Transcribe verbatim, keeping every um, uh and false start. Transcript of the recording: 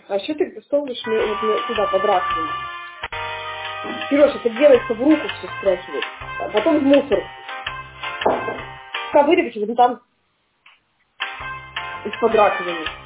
А еще ты всовываешь мне, вот, мне туда под раковину. Сереж, это делается в руку все стряхивает. А потом в мусор. Ковыривать вот там из-под раковины.